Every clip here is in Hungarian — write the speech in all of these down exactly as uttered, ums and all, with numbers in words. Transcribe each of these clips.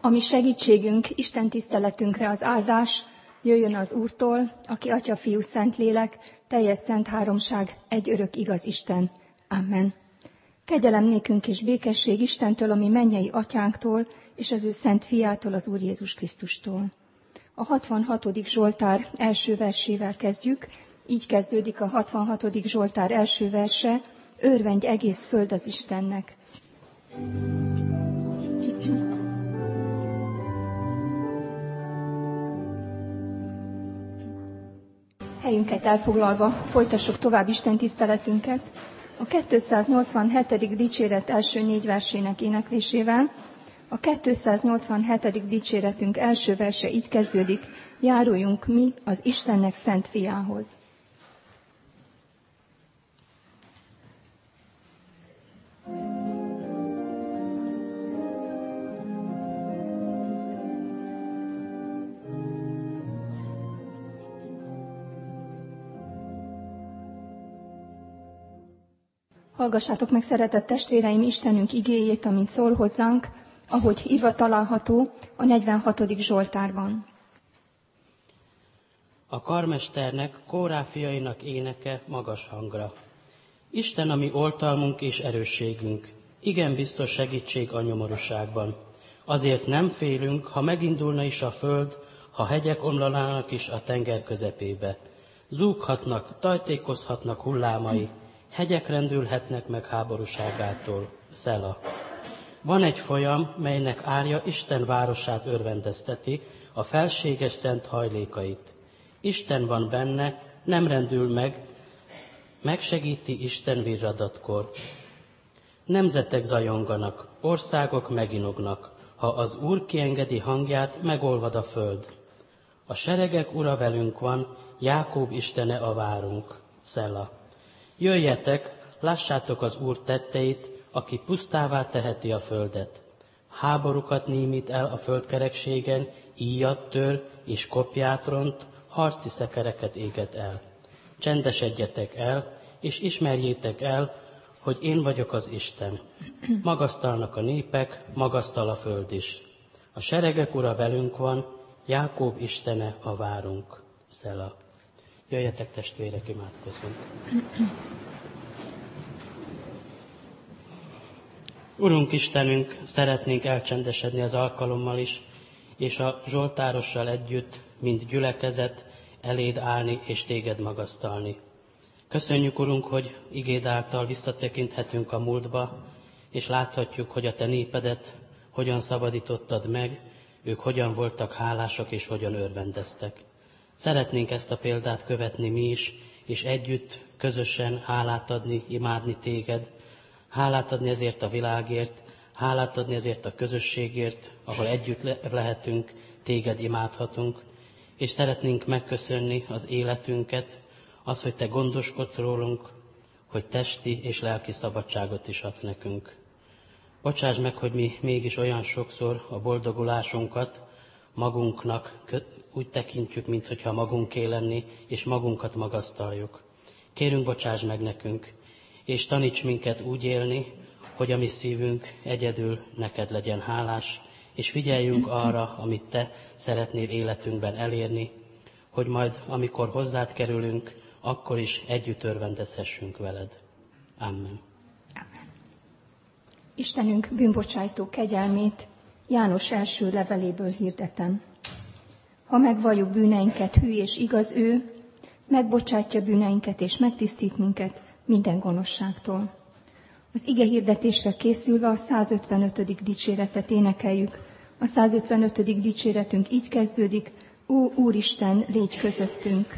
Ami segítségünk, Isten tiszteletünkre az áldás, jöjjön az Úrtól, aki Atya, Fiú, Szentlélek, teljes szent háromság, egy örök igaz Isten. Amen. Kegyelem nékünk és békesség Istentől, ami mennyei atyánktól, és az ő szent fiától, az Úr Jézus Krisztustól. A hatvanhatodik Zsoltár első versével kezdjük. Így kezdődik a hatvanhatodik Zsoltár első verse: Örvendj egész föld az Istennek. Helyünket elfoglalva folytassuk tovább Isten tiszteletünket a kétszáznyolcvanhetedik dicséret első négy versének éneklésével. A kétszáznyolcvanhetedik dicséretünk első verse így kezdődik: Járuljunk mi az Istennek szent fiához. Hallgassátok meg, szeretett testvéreim, Istenünk igéjét, amint szól hozzánk, ahogy írva található a negyvenhatodik Zsoltárban. A karmesternek, Kórá fiainak éneke magas hangra. Isten a mi oltalmunk és erősségünk, igen biztos segítség a nyomorúságban. Azért nem félünk, ha megindulna is a föld, ha hegyek omlanának is a tenger közepébe. Zúghatnak, tajtékozhatnak hullámai, hegyek rendülhetnek meg háborúságától. Szela. Van egy folyam, melynek árja Isten városát örvendezteti, a felséges szent hajlékait. Isten van benne, nem rendül meg, megsegíti Isten virradatkor. Nemzetek zajonganak, országok meginognak, ha az Úr kiengedi hangját, megolvad a föld. A seregek ura velünk van, Jákób Istene a várunk. Szela. Jöjjetek, lássátok az Úr tetteit, aki pusztává teheti a földet. Háborúkat némít el a földkerekségen, íjat tör és kopját ront, harci szekereket éget el. Csendesedjetek el, és ismerjétek el, hogy én vagyok az Isten. Magasztalnak a népek, magasztal a föld is. A seregek ura velünk van, Jákób Istene a várunk. Szela. Jöjjetek, testvérek, imádkozzunk. Urunk Istenünk, szeretnénk elcsendesedni az alkalommal is, és a zsoltárossal együtt, mint gyülekezet, eléd állni és téged magasztalni. Köszönjük, Urunk, hogy igéd által visszatekinthetünk a múltba, és láthatjuk, hogy a te népedet hogyan szabadítottad meg, ők hogyan voltak hálásak és hogyan örvendeztek. Szeretnénk ezt a példát követni mi is, és együtt, közösen hálát adni, imádni téged, hálát adni ezért a világért, hálát adni ezért a közösségért, ahol együtt le- lehetünk, téged imádhatunk, és szeretnénk megköszönni az életünket, az, hogy te gondoskodsz rólunk, hogy testi és lelki szabadságot is adsz nekünk. Bocsáss meg, hogy mi mégis olyan sokszor a boldogulásunkat magunknak úgy tekintjük, mintha magunké lenni, és magunkat magasztaljuk. Kérünk, bocsáss meg nekünk, és taníts minket úgy élni, hogy a mi szívünk egyedül neked legyen hálás, és figyeljünk arra, amit te szeretnél életünkben elérni, hogy majd, amikor hozzád kerülünk, akkor is együtt örvendezhessünk veled. Amen. Amen. Istenünk bűnbocsájtó kegyelmét János első leveléből hirdetem. Ha megvalljuk bűneinket, hű és igaz ő, megbocsátja bűneinket és megtisztít minket minden gonoszságtól. Az ige hirdetésre készülve a százötvenötödik dicséretet énekeljük. A százötvenötödik dicséretünk így kezdődik: Ó, Úristen, légy közöttünk!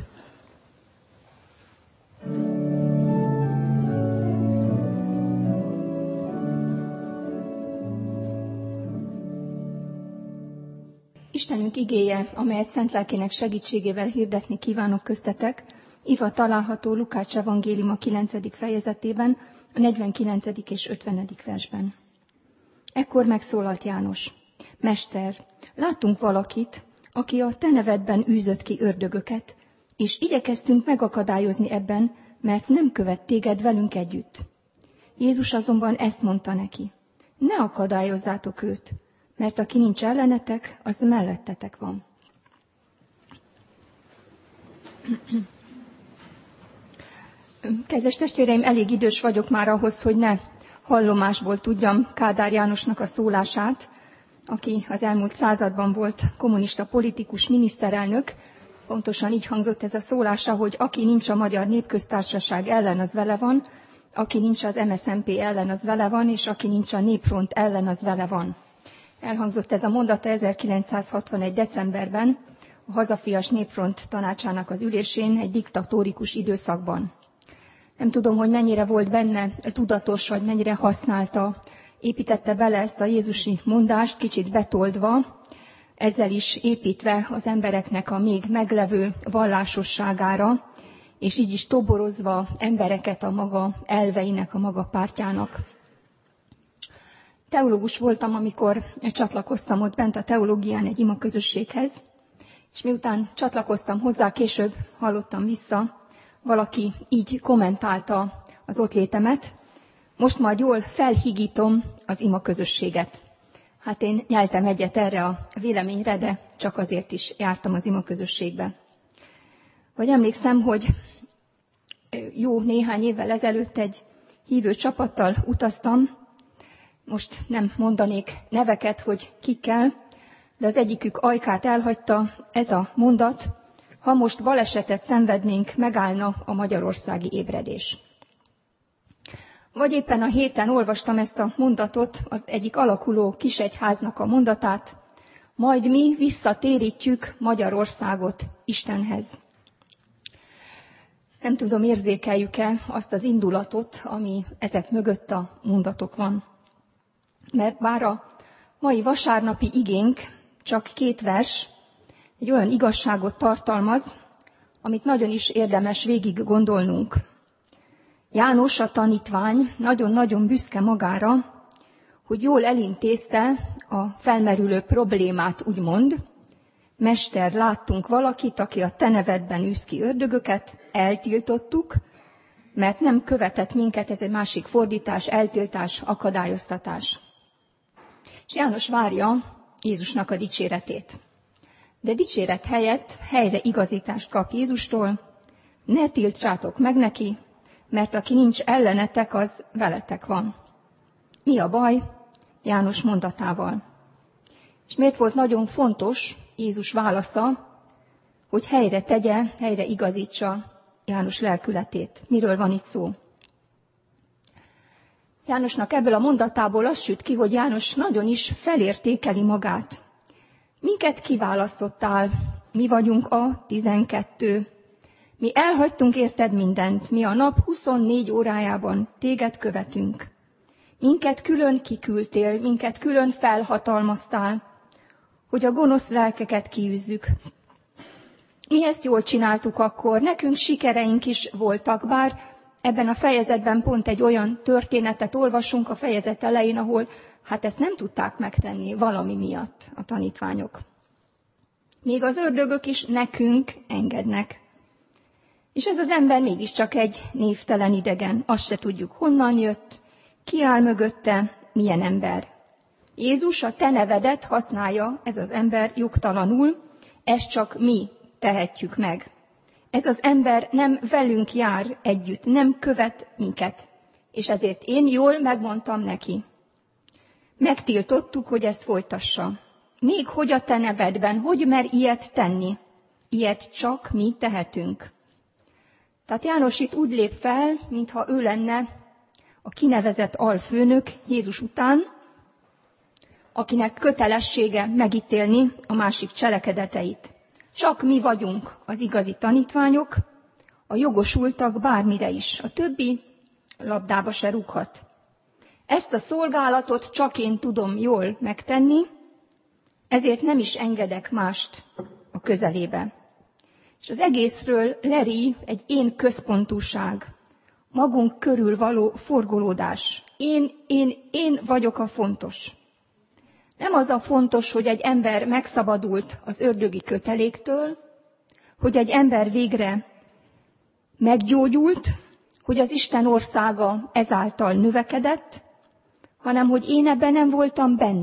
Istenünk igéje, amelyet szent lelkének segítségével hirdetni kívánok köztetek, írva található Lukács evangélium a kilencedik fejezetében, a negyvenkilencedik és ötvenedik versben. Ekkor megszólalt János: Mester, láttunk valakit, aki a te nevedben űzött ki ördögöket, és igyekeztünk megakadályozni ebben, mert nem követ téged velünk együtt. Jézus azonban ezt mondta neki: Ne akadályozzátok őt, mert aki nincs ellenetek, az mellettetek van. Kedves testvéreim, elég idős vagyok már ahhoz, hogy ne hallomásból tudjam Kádár Jánosnak a szólását, aki az elmúlt században volt kommunista politikus, miniszterelnök. Pontosan így hangzott ez a szólása, hogy aki nincs a Magyar Népköztársaság ellen, az vele van, aki nincs az em es zé em pé ellen, az vele van, és aki nincs a Népfront ellen, az vele van. Elhangzott ez a mondata ezerkilencszázhatvanegy. decemberben a Hazafias Népfront tanácsának az ülésén egy diktatórikus időszakban. Nem tudom, hogy mennyire volt benne tudatos, vagy mennyire használta, építette bele ezt a jézusi mondást, kicsit betoldva, ezzel is építve az embereknek a még meglevő vallásosságára, és így is toborozva embereket a maga elveinek, a maga pártjának. Teológus voltam, amikor csatlakoztam ott bent a teológián egy imaközösséghez, és miután csatlakoztam hozzá, később hallottam vissza, valaki így kommentálta az ott létemet: most majd jól felhigítom az imaközösséget. Hát én nyeltem egyet erre a véleményre, de csak azért is jártam az imaközösségbe. Vagy emlékszem, hogy jó néhány évvel ezelőtt egy hívő csapattal utaztam, most nem mondanék neveket, hogy kikkel, de az egyikük ajkát elhagyta ez a mondat: ha most balesetet szenvednénk, megállna a magyarországi ébredés. Vagy éppen a héten olvastam ezt a mondatot, az egyik alakuló kisegyháznak a mondatát: majd mi visszatérítjük Magyarországot Istenhez. Nem tudom, érzékeljük-e azt az indulatot, ami ezek mögött a mondatok van. Mert bár a mai vasárnapi igénk csak két vers, egy olyan igazságot tartalmaz, amit nagyon is érdemes végig gondolnunk. János, a tanítvány, nagyon-nagyon büszke magára, hogy jól elintézte a felmerülő problémát, úgymond. Mester, láttunk valakit, aki a te nevedben űz ki ördögöket, eltiltottuk, mert nem követett minket, ez egy másik fordítás, eltiltás, akadályoztatás. És János várja Jézusnak a dicséretét. De dicséret helyett helyre igazítást kap Jézustól: ne tiltsátok meg neki, mert aki nincs ellenetek, az veletek van. Mi a baj János mondatával? És miért volt nagyon fontos Jézus válasza, hogy helyre tegye, helyre igazítsa János lelkületét? Miről van itt szó? Jánosnak ebből a mondatából az süt ki, hogy János nagyon is felértékeli magát. Minket kiválasztottál, mi vagyunk a tizenkettő. Mi elhagytunk érted mindent, mi a nap huszonnégy órájában téged követünk. Minket külön kiküldtél, minket külön felhatalmaztál, hogy a gonosz lelkeket kiűzzük. Mi ezt jól csináltuk akkor, nekünk sikereink is voltak, bár ebben a fejezetben pont egy olyan történetet olvasunk a fejezet elején, ahol hát ezt nem tudták megtenni valami miatt a tanítványok. Még az ördögök is nekünk engednek. És ez az ember mégiscsak egy névtelen idegen, azt se tudjuk honnan jött, ki áll mögötte, milyen ember. Jézus a te nevedet használja, ez az ember jogtalanul, ezt csak mi tehetjük meg. Ez az ember nem velünk jár együtt, nem követ minket, és ezért én jól megmondtam neki. Megtiltottuk, hogy ezt folytassa. Még hogy a te nevedben, hogy mer ilyet tenni? Ilyet csak mi tehetünk. Tehát János itt úgy lép fel, mintha ő lenne a kinevezett alfőnök Jézus után, akinek kötelessége megítélni a másik cselekedeteit. Csak mi vagyunk az igazi tanítványok, a jogosultak bármire is. A többi labdába se rúghat. Ezt a szolgálatot csak én tudom jól megtenni, ezért nem is engedek mást a közelébe. És az egészről leri egy én központúság, magunk körül való forgolódás. Én, én, én vagyok a fontos. Nem az a fontos, hogy egy ember megszabadult az ördögi köteléktől, hogy egy ember végre meggyógyult, hogy az Isten országa ezáltal növekedett, hanem hogy én ebben nem voltam benne.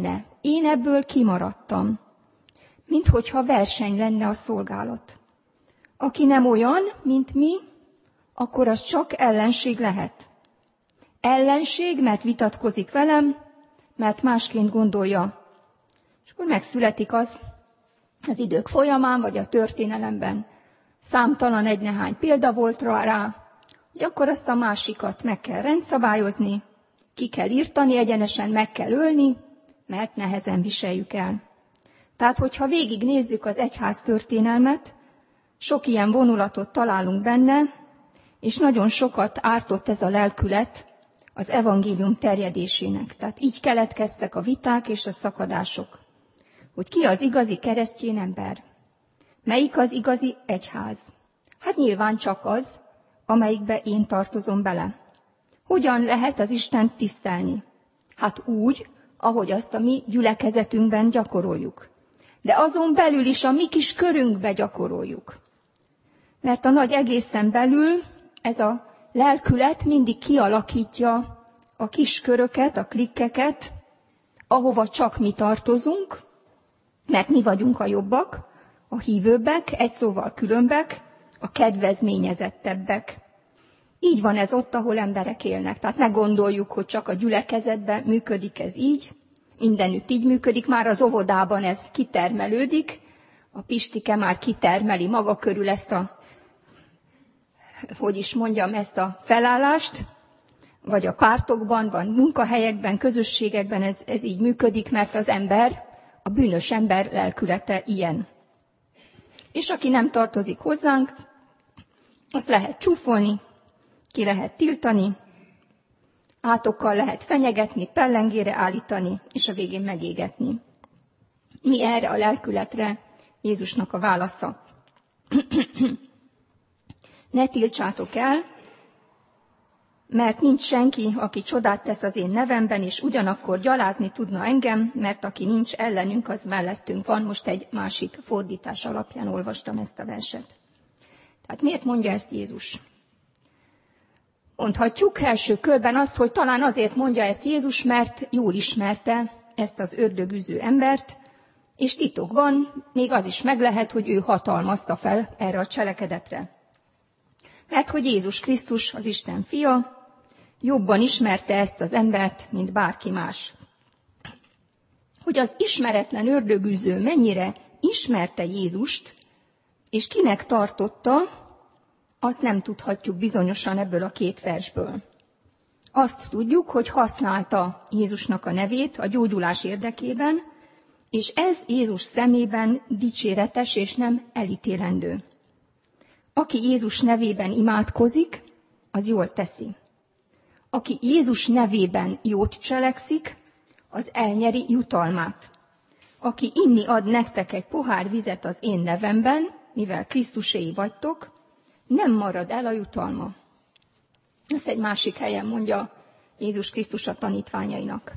én ebből kimaradtam, minthogyha verseny lenne a szolgálat. Aki nem olyan, mint mi, akkor az csak ellenség lehet. Ellenség, mert vitatkozik velem, mert másként gondolja. És akkor megszületik az az idők folyamán, vagy a történelemben. Számtalan egy-nehány példa volt rá, hogy akkor azt a másikat meg kell rendszabályozni, ki kell írtani egyenesen, meg kell ölni, mert nehezen viseljük el. Tehát, hogyha végignézzük az egyház történelmet, sok ilyen vonulatot találunk benne, és nagyon sokat ártott ez a lelkület az evangélium terjedésének. Tehát így keletkeztek a viták és a szakadások. Hogy ki az igazi keresztény ember? Melyik az igazi egyház? Hát nyilván csak az, amelyikbe én tartozom bele. Hogyan lehet az Istent tisztelni? Hát úgy, ahogy azt a mi gyülekezetünkben gyakoroljuk. De azon belül is a mi kis körünkbe gyakoroljuk. Mert a nagy egészen belül ez a lelkület mindig kialakítja a kis köröket, a klikkeket, ahova csak mi tartozunk, mert mi vagyunk a jobbak, a hívőbbek, egy szóval különbek, a kedvezményezettebbek. Így van ez ott, ahol emberek élnek. Tehát ne gondoljuk, hogy csak a gyülekezetben működik ez így, mindenütt így működik, már az óvodában ez kitermelődik, a Pistike már kitermeli maga körül ezt a, hogy is mondjam, ezt a felállást, vagy a pártokban, vagy munkahelyekben, közösségekben ez, ez így működik, mert az ember, a bűnös ember lelkülete ilyen. És aki nem tartozik hozzánk, azt lehet csúfolni, ki lehet tiltani, átokkal lehet fenyegetni, pellengére állítani, és a végén megégetni. Mi erre a lelkületre Jézusnak a válasza? Ne tiltsátok el, mert nincs senki, aki csodát tesz az én nevemben, és ugyanakkor gyalázni tudna engem, mert aki nincs ellenünk, az mellettünk van. Most egy másik fordítás alapján olvastam ezt a verset. Tehát miért mondja ezt Jézus? Mondhatjuk első körben azt, hogy talán azért mondja ezt Jézus, mert jól ismerte ezt az ördögűző embert, és titokban még az is meg lehet, hogy ő hatalmazta fel erre a cselekedetre. Mert hogy Jézus Krisztus, az Isten fia, jobban ismerte ezt az embert, mint bárki más. Hogy az ismeretlen ördögűző mennyire ismerte Jézust, és kinek tartotta, azt nem tudhatjuk bizonyosan ebből a két versből. Azt tudjuk, hogy használta Jézusnak a nevét a gyógyulás érdekében, és ez Jézus szemében dicséretes és nem elítélendő. Aki Jézus nevében imádkozik, az jól teszi. Aki Jézus nevében jót cselekszik, az elnyeri jutalmát. Aki inni ad nektek egy pohár vizet az én nevemben, mivel Krisztuséi vagytok, nem marad el a jutalma. Ezt egy másik helyen mondja Jézus Krisztus a tanítványainak.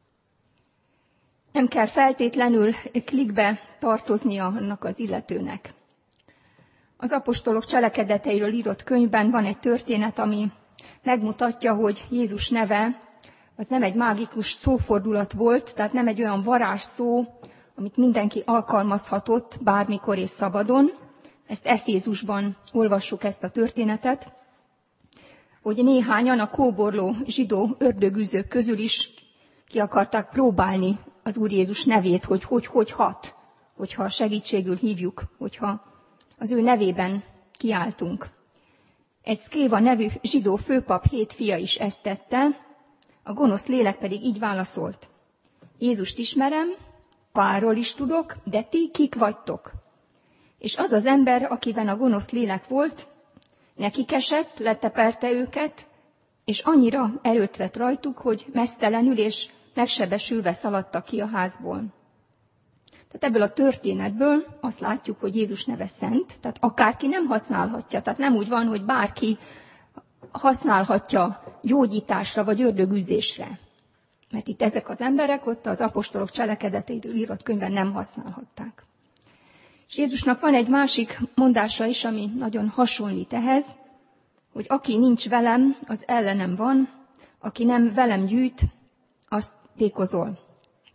Nem kell feltétlenül klikbe tartoznia annak az illetőnek. Az apostolok cselekedeteiről írott könyvben van egy történet, ami megmutatja, hogy Jézus neve az nem egy mágikus szófordulat volt, tehát nem egy olyan varázsszó, amit mindenki alkalmazhatott bármikor és szabadon. Ezt Efézusban olvassuk ezt a történetet, hogy néhányan a kóborló zsidó ördögűzők közül is ki akarták próbálni az Úr Jézus nevét, hogy hogy, hogy hat, hogyha segítségül hívjuk, hogyha az ő nevében kiáltunk. Egy Szkéva nevű zsidó főpap hét fia is ezt tette, a gonosz lélek pedig így válaszolt. Jézust ismerem, Pálról is tudok, de ti kik vagytok? És az az ember, akiben a gonosz lélek volt, nekik esett, letepelte őket, és annyira erőt vett rajtuk, hogy meztelenül és megsebesülve szaladtak ki a házból. Tehát ebből a történetből azt látjuk, hogy Jézus neve szent, tehát akárki nem használhatja, tehát nem úgy van, hogy bárki használhatja gyógyításra vagy ördögűzésre. Mert itt ezek az emberek ott az apostolok cselekedeteiről írott könyvben nem használhatták. És Jézusnak van egy másik mondása is, ami nagyon hasonlít ehhez, hogy aki nincs velem, az ellenem van, aki nem velem gyűjt, azt tékozol.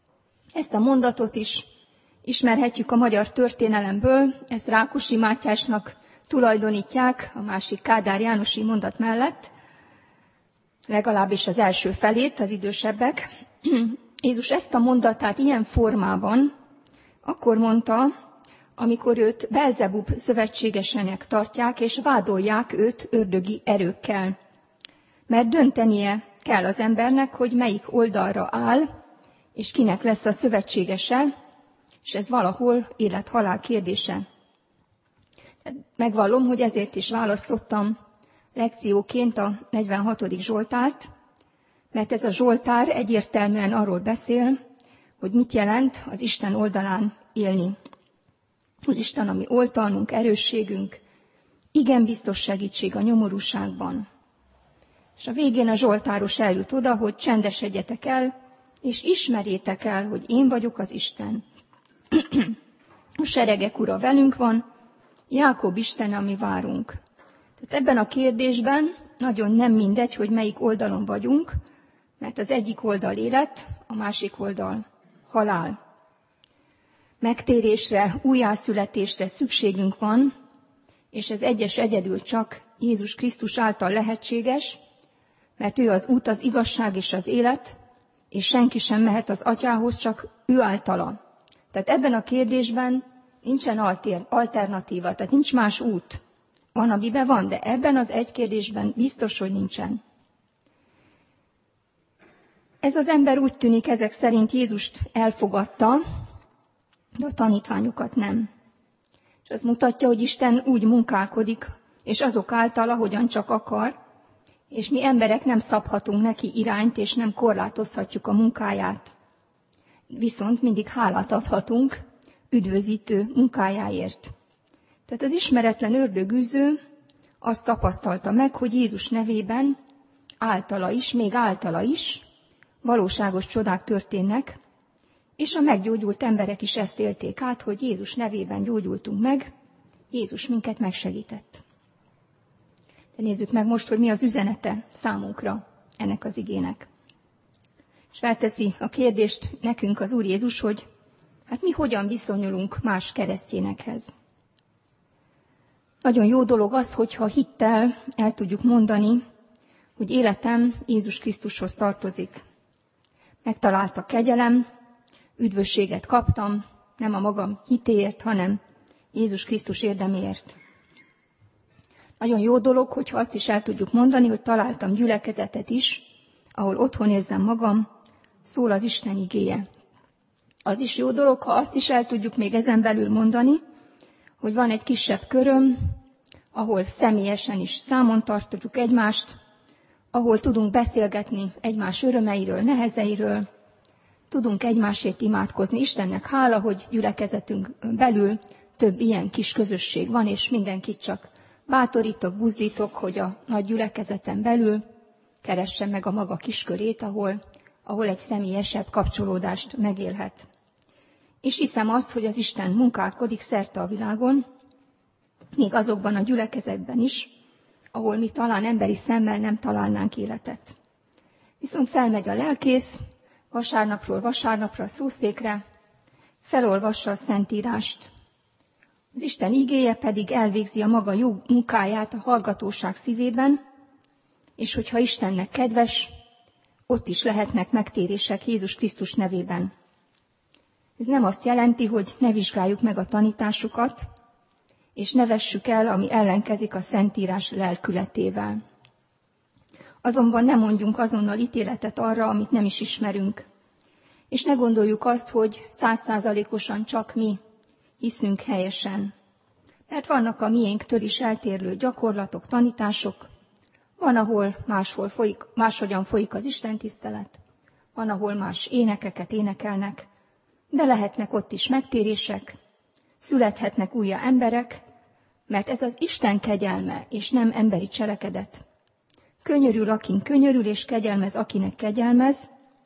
Ezt a mondatot is ismerhetjük a magyar történelemből, ezt Rákosi Mátyásnak tulajdonítják a másik Kádár Jánosi mondat mellett, legalábbis az első felét, az idősebbek. Jézus ezt a mondatát ilyen formában akkor mondta, amikor őt Belzebub szövetségesenek tartják, és vádolják őt ördögi erőkkel. Mert döntenie kell az embernek, hogy melyik oldalra áll, és kinek lesz a szövetségese, és ez valahol élet-halál kérdése. Megvallom, hogy ezért is választottam lekcióként a negyvenhatodik Zsoltárt, mert ez a Zsoltár egyértelműen arról beszél, hogy mit jelent az Isten oldalán élni. Hogy Isten a mi oltalmunk, erősségünk, igen biztos segítség a nyomorúságban. És a végén a zsoltáros eljut oda, hogy csendesedjetek el, és ismerjétek el, hogy én vagyok az Isten. A seregek ura velünk van, Jákob Isten, ami várunk. Tehát ebben a kérdésben nagyon nem mindegy, hogy melyik oldalon vagyunk, mert az egyik oldal élet, a másik oldal halál. Megtérésre, újjászületésre szükségünk van, és ez egyes egyedül csak Jézus Krisztus által lehetséges, mert ő az út, az igazság és az élet, és senki sem mehet az Atyához, csak ő általa. Tehát ebben a kérdésben nincsen alternatíva, tehát nincs más út. Van, amiben van, de ebben az egy kérdésben biztos, hogy nincsen. Ez az ember úgy tűnik, ezek szerint Jézust elfogadta, de a tanítványokat nem. És az mutatja, hogy Isten úgy munkálkodik, és azok által, ahogyan csak akar, és mi emberek nem szabhatunk neki irányt, és nem korlátozhatjuk a munkáját. Viszont mindig hálát adhatunk üdvözítő munkájáért. Tehát az ismeretlen ördögűző azt tapasztalta meg, hogy Jézus nevében általa is, még általa is valóságos csodák történnek, és a meggyógyult emberek is ezt élték át, hogy Jézus nevében gyógyultunk meg, Jézus minket megsegített. De nézzük meg most, hogy mi az üzenete számunkra ennek az igének. És felteszi a kérdést nekünk az Úr Jézus, hogy hát mi hogyan viszonyulunk más keresztényekhez. Nagyon jó dolog az, hogyha hittel el tudjuk mondani, hogy életem Jézus Krisztushoz tartozik. Megtalált a kegyelem, üdvösséget kaptam, nem a magam hitéért, hanem Jézus Krisztus érdeméért. Nagyon jó dolog, hogyha azt is el tudjuk mondani, hogy találtam gyülekezetet is, ahol otthon érzem magam, szól az Isten igéje. Az is jó dolog, ha azt is el tudjuk még ezen belül mondani, hogy van egy kisebb köröm, ahol személyesen is számon tartjuk egymást, ahol tudunk beszélgetni egymás örömeiről, nehezeiről, tudunk egymásért imádkozni. Istennek hála, hogy gyülekezetünk belül több ilyen kis közösség van, és mindenkit csak bátorítok, buzdítok, hogy a nagy gyülekezeten belül keresse meg a maga kiskörét, ahol, ahol egy személyesebb kapcsolódást megélhet. És hiszem azt, hogy az Isten munkálkodik szerte a világon, még azokban a gyülekezetben is, ahol mi talán emberi szemmel nem találnánk életet. Viszont felmegy a lelkész, vasárnapról vasárnapra a szószékre, felolvassa a Szentírást. Az Isten igéje pedig elvégzi a maga jó munkáját a hallgatóság szívében, és hogyha Istennek kedves, ott is lehetnek megtérések Jézus Krisztus nevében. Ez nem azt jelenti, hogy ne vizsgáljuk meg a tanításukat, és ne vessük el, ami ellenkezik a Szentírás lelkületével. Azonban ne mondjunk azonnal ítéletet arra, amit nem is ismerünk. És ne gondoljuk azt, hogy százszázalékosan csak mi hiszünk helyesen. Mert vannak a miénktől is eltérő gyakorlatok, tanítások, van, ahol máshol folyik, máshogyan folyik az istentisztelet, van, ahol más énekeket énekelnek, de lehetnek ott is megtérések, születhetnek újra emberek, mert ez az Isten kegyelme, és nem emberi cselekedet. Könyörül, akin könyörül, és kegyelmez, akinek kegyelmez,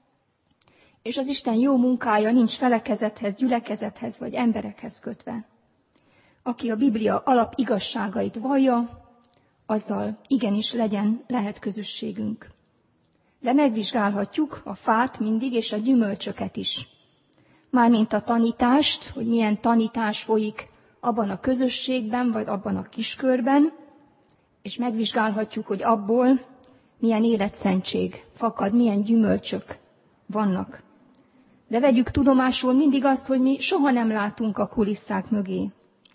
és az Isten jó munkája nincs felekezethez, gyülekezethez vagy emberekhez kötve. Aki a Biblia alap igazságait vallja, azzal igenis legyen, lehet közösségünk. De megvizsgálhatjuk a fát mindig, és a gyümölcsöket is. mármint a tanítást, hogy milyen tanítás folyik abban a közösségben, vagy abban a kiskörben, és megvizsgálhatjuk, hogy abból milyen életszentség fakad, milyen gyümölcsök vannak. De vegyük tudomásul mindig azt, hogy mi soha nem látunk a kulisszák mögé.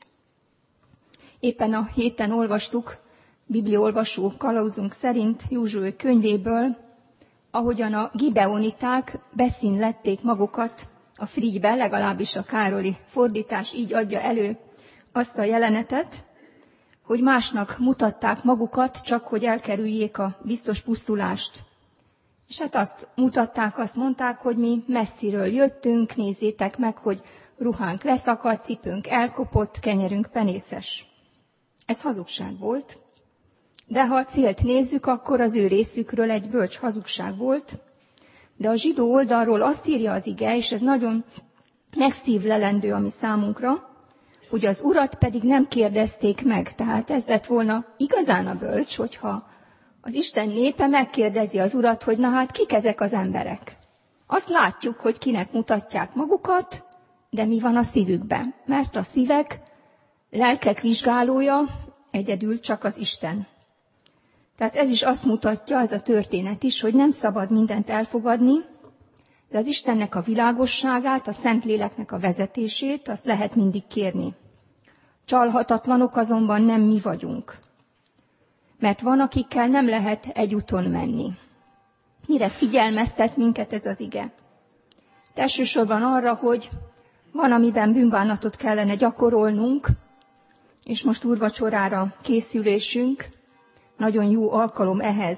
Éppen a héten olvastuk, bibliaolvasó kalauzunk szerint Józsué könyvéből, ahogyan a gibeoniták beszínlették magukat a frigybe, legalábbis a Károli fordítás így adja elő azt a jelenetet, hogy másnak mutatták magukat, csak hogy elkerüljék a biztos pusztulást. És hát azt mutatták, azt mondták, hogy mi messziről jöttünk, nézzétek meg, hogy ruhánk leszakadt, cipőnk elkopott, kenyerünk penészes. Ez hazugság volt, de ha a célt nézzük, akkor az ő részükről egy bölcs hazugság volt, de a zsidó oldalról azt írja az ige, és ez nagyon megszívlelendő a mi számunkra, hogy az Urat pedig nem kérdezték meg. Tehát ez lett volna igazán a bölcs, hogyha az Isten népe megkérdezi az Urat, hogy na hát kik ezek az emberek. Azt látjuk, hogy kinek mutatják magukat, de mi van a szívükben? Mert a szívek, lelkek vizsgálója egyedül csak az Isten. Tehát ez is azt mutatja, ez a történet is, hogy nem szabad mindent elfogadni, de az Istennek a világosságát, a Szentléleknek a vezetését, azt lehet mindig kérni. Csalhatatlanok azonban nem mi vagyunk. Mert van, akikkel nem lehet egy úton menni. Mire figyelmeztet minket ez az ige? De elsősorban arra, hogy van, amiben bűnbánatot kellene gyakorolnunk, és most úrvacsorára készülésünk, nagyon jó alkalom ehhez.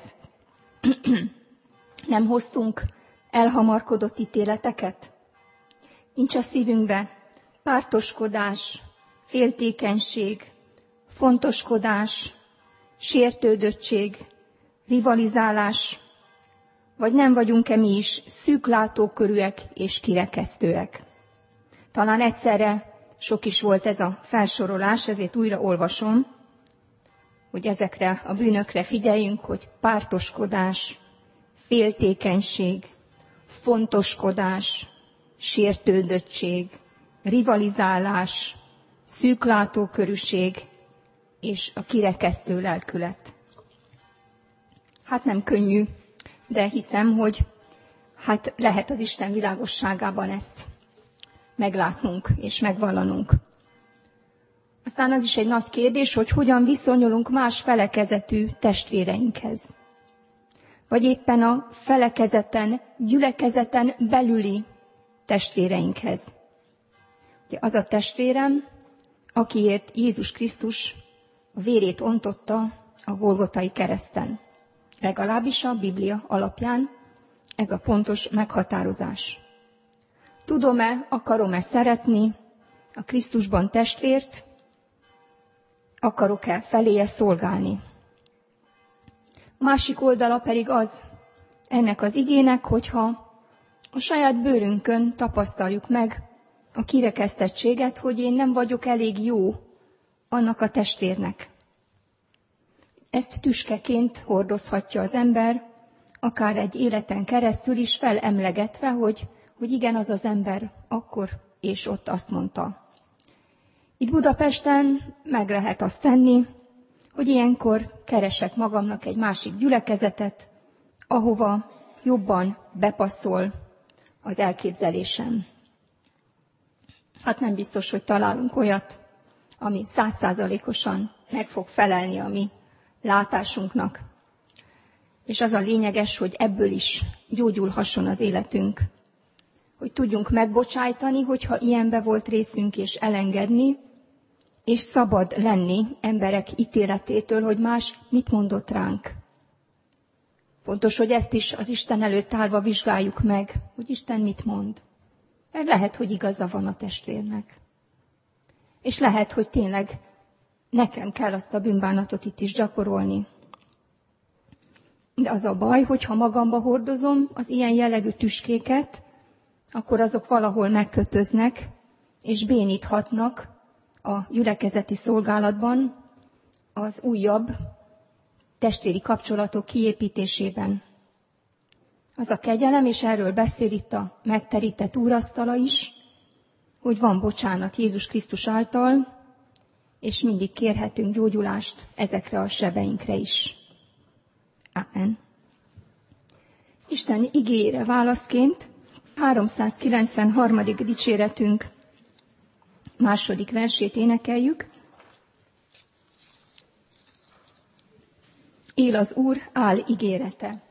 Nem hoztunk elhamarkodott ítéleteket? Nincs a szívünkbe pártoskodás, féltékenység, fontoskodás, sértődöttség, rivalizálás, vagy nem vagyunk-e mi is szűklátókörűek és kirekesztőek? Talán egyszerre sok is volt ez a felsorolás, ezért újra olvasom, hogy ezekre a bűnökre figyeljünk, hogy pártoskodás, féltékenység, fontoskodás, sértődöttség, rivalizálás, szűklátókörűség és a kirekesztő lelkület. Hát nem könnyű, de hiszem, hogy hát lehet az Isten világosságában ezt meglátnunk és megvallanunk. Aztán az is egy nagy kérdés, hogy hogyan viszonyulunk más felekezetű testvéreinkhez. Vagy éppen a felekezeten, gyülekezeten belüli testvéreinkhez. Ugye az a testvérem, akiért Jézus Krisztus a vérét ontotta a Golgotai kereszten. Legalábbis a Biblia alapján ez a pontos meghatározás. Tudom-e, akarom-e szeretni a Krisztusban testvért, akarok-e feléje szolgálni? A másik oldala pedig az ennek az igének, hogyha a saját bőrünkön tapasztaljuk meg a kirekesztettséget, hogy én nem vagyok elég jó annak a testvérnek. Ezt tüskeként hordozhatja az ember, akár egy életen keresztül is felemlegetve, hogy, hogy igen, az az ember akkor és ott azt mondta. Itt Budapesten meg lehet azt tenni, hogy ilyenkor keresek magamnak egy másik gyülekezetet, ahova jobban bepasszol az elképzelésem. Hát nem biztos, hogy találunk olyat, ami százszázalékosan meg fog felelni a mi látásunknak. És az a lényeges, hogy ebből is gyógyulhasson az életünk. Hogy tudjunk megbocsájtani, hogyha ilyenbe volt részünk, és elengedni, és szabad lenni emberek ítéletétől, hogy más mit mondott ránk. Fontos, hogy ezt is az Isten előtt állva vizsgáljuk meg, hogy Isten mit mond. Mert lehet, hogy igaza van a testvérnek. És lehet, hogy tényleg nekem kell azt a bűnbánatot itt is gyakorolni. De az a baj, hogyha magamba hordozom az ilyen jellegű tüskéket, akkor azok valahol megkötöznek, és béníthatnak a gyülekezeti szolgálatban, az újabb testvéri kapcsolatok kiépítésében. Az a kegyelem, és erről beszél itt a megterített úrasztala is, hogy van bocsánat Jézus Krisztus által, és mindig kérhetünk gyógyulást ezekre a sebeinkre is. Amen. Isten igéjére válaszként háromszázkilencvenharmadik dicséretünk második versét énekeljük. Él az Úr, áll ígérete.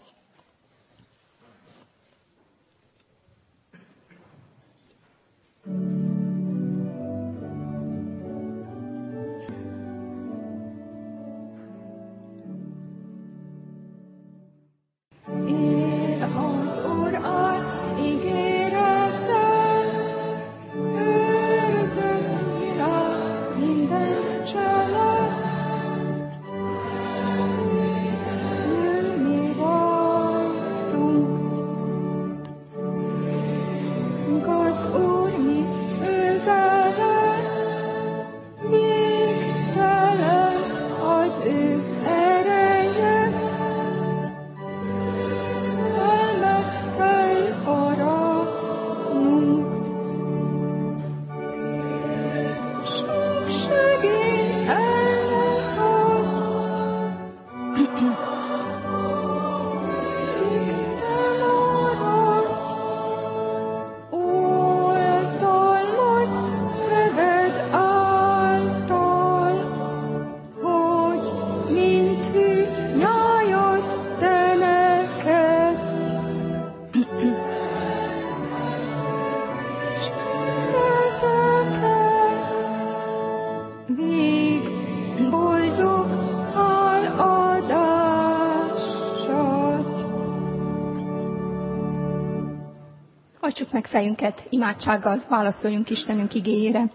Hajtsuk meg fejünket, imádsággal válaszoljunk Istenünk igéjére.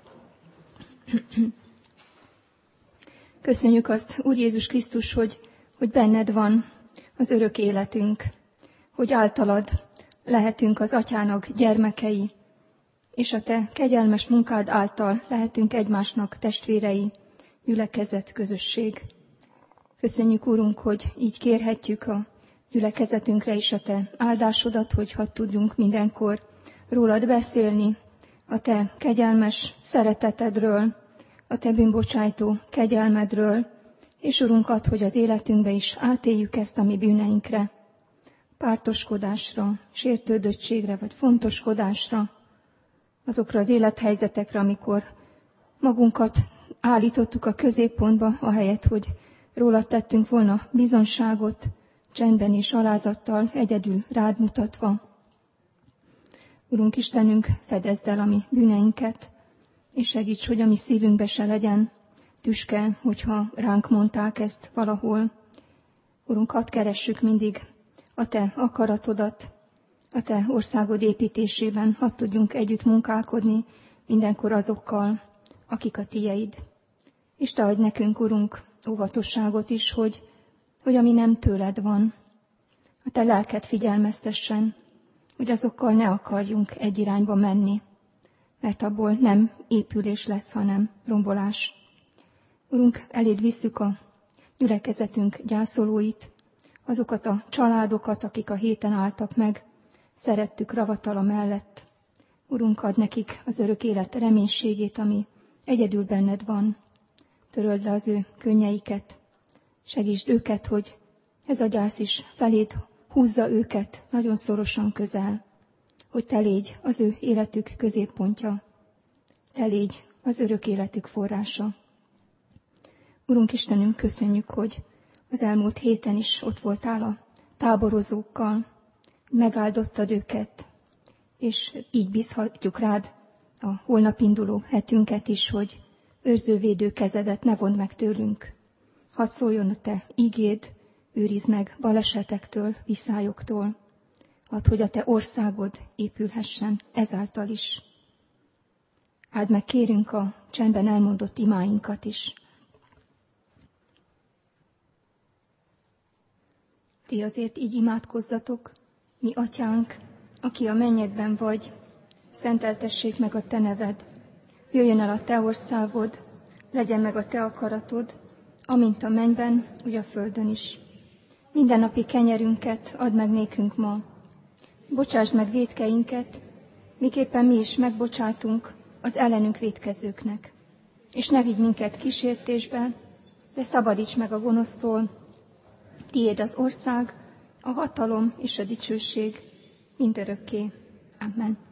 Köszönjük azt, Úr Jézus Krisztus, hogy, hogy benned van az örök életünk, hogy általad lehetünk az Atyának gyermekei, és a te kegyelmes munkád által lehetünk egymásnak testvérei, gyülekezet, közösség. Köszönjük, Úrunk, hogy így kérhetjük a gyülekezetünkre is a te áldásodat, hogy hadd tudjunk mindenkor rólad beszélni, a te kegyelmes szeretetedről, a te bűnbocsájtó kegyelmedről, és Urunk, add, hogy az életünkbe is átéljük ezt a mi bűneinkre, pártoskodásra, sértődöttségre vagy fontoskodásra, azokra az élethelyzetekre, amikor magunkat állítottuk a középpontba, ahelyett, hogy rólad tettünk volna bizonságot, csendben és alázattal, egyedül rád mutatva. Urunk Istenünk, fedezd el a mi bűneinket, és segíts, hogy a mi szívünkbe se legyen tüske, hogyha ránk mondták ezt valahol. Urunk, hadd keressük mindig a te akaratodat, a te országod építésében, hadd tudjunk együtt munkálkodni mindenkor azokkal, akik a tieid. És te adj nekünk, Urunk, óvatosságot is, hogy hogy ami nem tőled van, a te lelked figyelmeztessen, hogy azokkal ne akarjunk egy irányba menni, mert abból nem épülés lesz, hanem rombolás. Urunk, eléd visszük a gyülekezetünk gyászolóit, azokat a családokat, akik a héten álltak meg, szerettük ravatala mellett. Urunk, add nekik az örök élet reménységét, ami egyedül benned van. Töröld le az ő könnyeiket, segítsd őket, hogy ez a gyász is feléd húzza őket nagyon szorosan közel, hogy te légy az ő életük középpontja, te légy az örök életük forrása. Urunk Istenünk, köszönjük, hogy az elmúlt héten is ott voltál a táborozókkal, megáldottad őket, és így bízhatjuk rád a holnap induló hetünket is, hogy őrzővédő kezedet ne vond meg tőlünk. Hadd szóljon a te ígéd, őrizd meg balesetektől, viszályoktól. Add, hogy a te országod épülhessen ezáltal is. Áld meg, kérünk, a csendben elmondott imáinkat is. Ti azért így imádkozzatok, mi atyánk, aki a mennyekben vagy, szenteltessék meg a te neved. Jöjjön el a te országod, legyen meg a te akaratod, amint a mennyben, úgy a földön is. Mindennapi kenyerünket add meg nékünk ma. Bocsásd meg vétkeinket, miképpen mi is megbocsátunk az ellenünk vétkezőknek. És ne vigy minket kísértésbe, de szabadíts meg a gonosztól. Tiéd az ország, a hatalom és a dicsőség mindörökké. Amen.